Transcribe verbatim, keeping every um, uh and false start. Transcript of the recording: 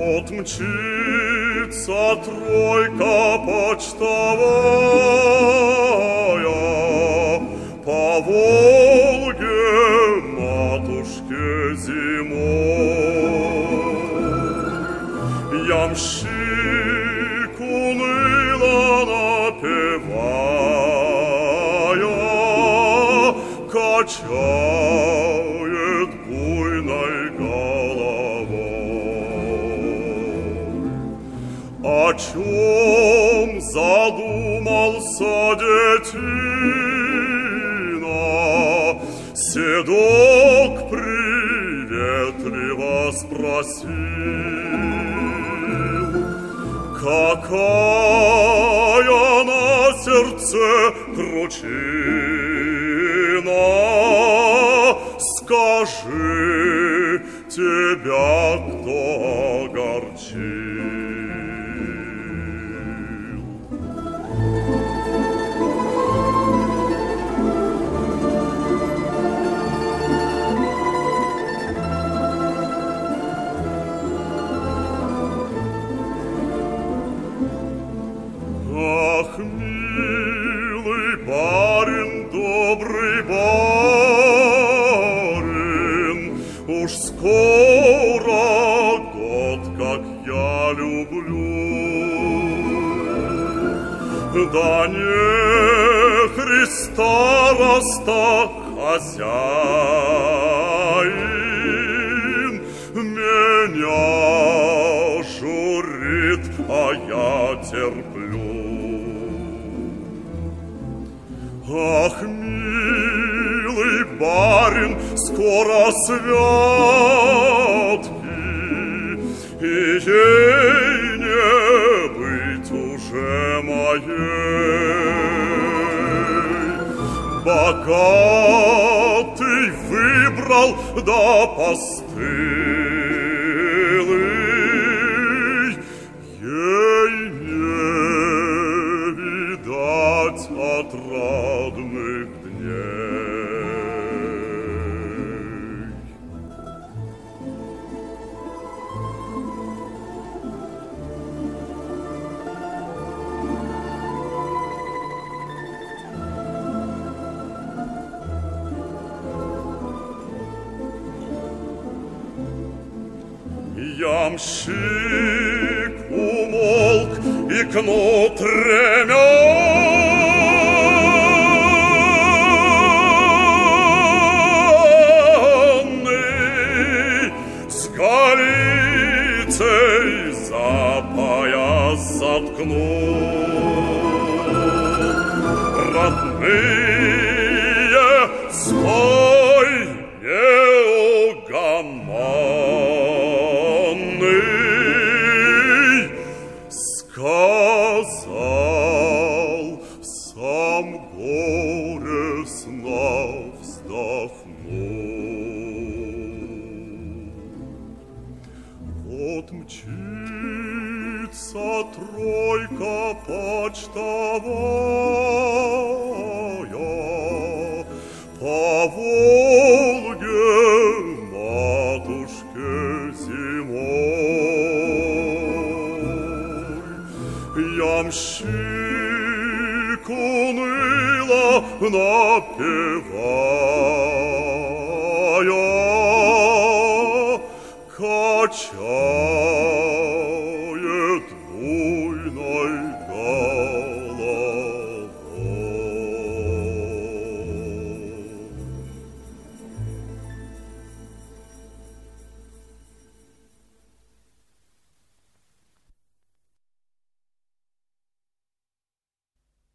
Вот мчится тройка почтовая по Волге матушке зимой. Ямщик уныло напевая качает буйной головой. О чем задумался детина? Седок приветливо спросил. Какая на сердце кручина? Скажи, тебя кто огорчил? Ах, милый барин, добрый барин, уж скоро год, как я люблю. Да не Христа роста хозяин меня журит, а я терплю. Ах, милый барин, скоро святки, и ей не быть уже моей. Богатый выбрал, да постылый, ей не видать отрадных дней. Ямщик умолк и кнут ременный с голицей за пояс заткнул. Родные, стой, неугомонный, сказал, сам горестно вздохнул. Вот мчится тройка почтовая по Волге матушке зимой. Ямщик уныло напевая качает